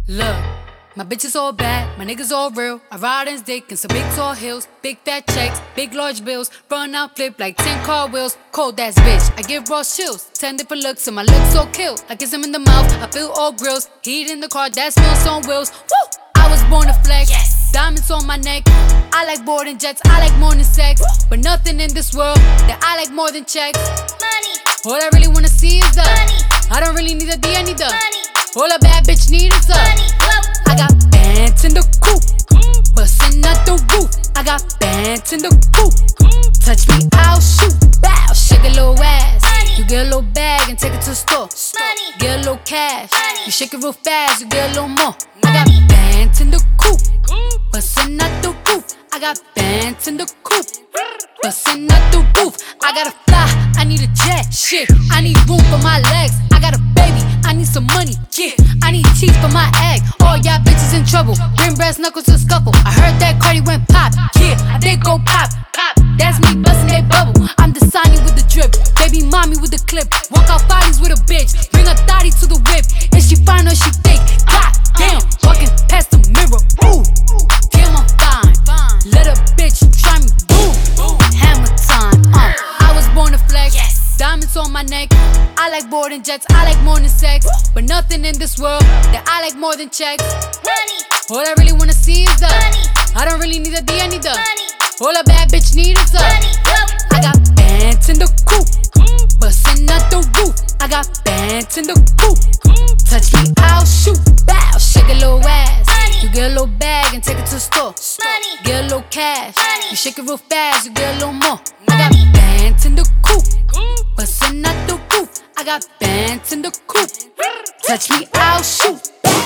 Look, my bitch is all bad, my niggas all real. I ride in dick in some big tall hills, big fat checks, big large bills. Run out, flip like 10 car wheels. Cold ass bitch, I give raw chills. 10 different looks and my lips so kill. I kiss him in the mouth, I feel all grills. Heat in the car, that smells on wheels. Woo! I was born to flex, yes. Diamonds on my neck. I like boarding jets, I like more than sex. But nothing in this world that I like more than checks. Money. All I really wanna see is the money. I don't really need a D, I need the money. All a bad bitch need is the money. I got bands in the coop, bustin' out the roof. I got bands in the coop. Touch me, I'll shoot. Bow, shake a little ass. Money. You get a little bag and take it to the store. Money. Get a little cash. Money. You shake it real fast, you get a little more. I Money. got bands in the coop, bustin' out the roof. I got bands in the coop, bustin' out the roof. I gotta fly, I need a jet. Shit, I need room for my legs. I got a baby, I need some money. Yeah, I need teeth for my egg. All y'all bitches in trouble, bring brass knuckles to the scuffle. I heard that Cardi went pop. Yeah, I did go pop, pop. That's me bustin' that bubble. I'm the Sonny with the drip, baby mommy with the clip. Walk out bodies with a bitch, bring a thotty to the whip. Is she fine or she fake? God damn, walking past the mirror. Ooh, damn I'm fine. Let a bitch try me. Boom, hammer time. I was born to flex. Yes. Diamonds on my neck. I like boarding jets, I like more than sex. But nothing in this world that I like more than checks. Money. All I really wanna see is the money. I don't really need a D, I need the money. all a bad bitch need is the money. I got bands in the coop, bustin' out the roof. I got bands in the coop. Touch me, I'll shoot. Bow, shake a little ass. Money. You get a little bag and take it to the store. Money. Get a little cash. Money. You shake it real fast, you get a little more. I Money. got bands in the coop, bustin' out the roof. I got bands in the coop. Touch me, I'll shoot.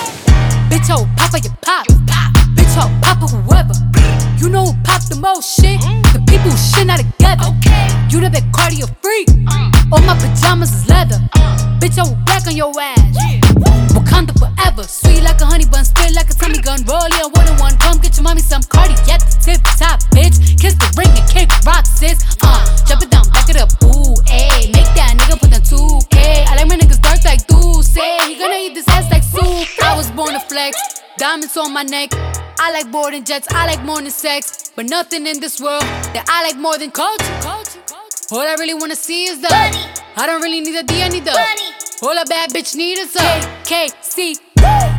Bitch, oh, Papa, you pop. Bitch, oh, Papa, whoever. You know who pop the most shit? The people who shit not together. You know that cardio freak. All my pajamas is leather. Bitch, I will black on your ass. Wakanda forever. Sweet like a honey bun, spit like a Tommy gun. Roll in one on one. Come get your mommy some Cardi at the tip top, bitch. Kiss the ring and kick rock, sis. Jump it down, back it up. Ooh, ayy. Make that nigga put the 2K. I like my niggas dark like say he gonna eat this ass like soup. I was born to flex. Diamonds on my neck. I like boarding jets, I like more than sex. But nothing in this world that I like more than culture. All I really wanna see is the money. I don't really need a D, I need the money. all a bad bitch need is a KC.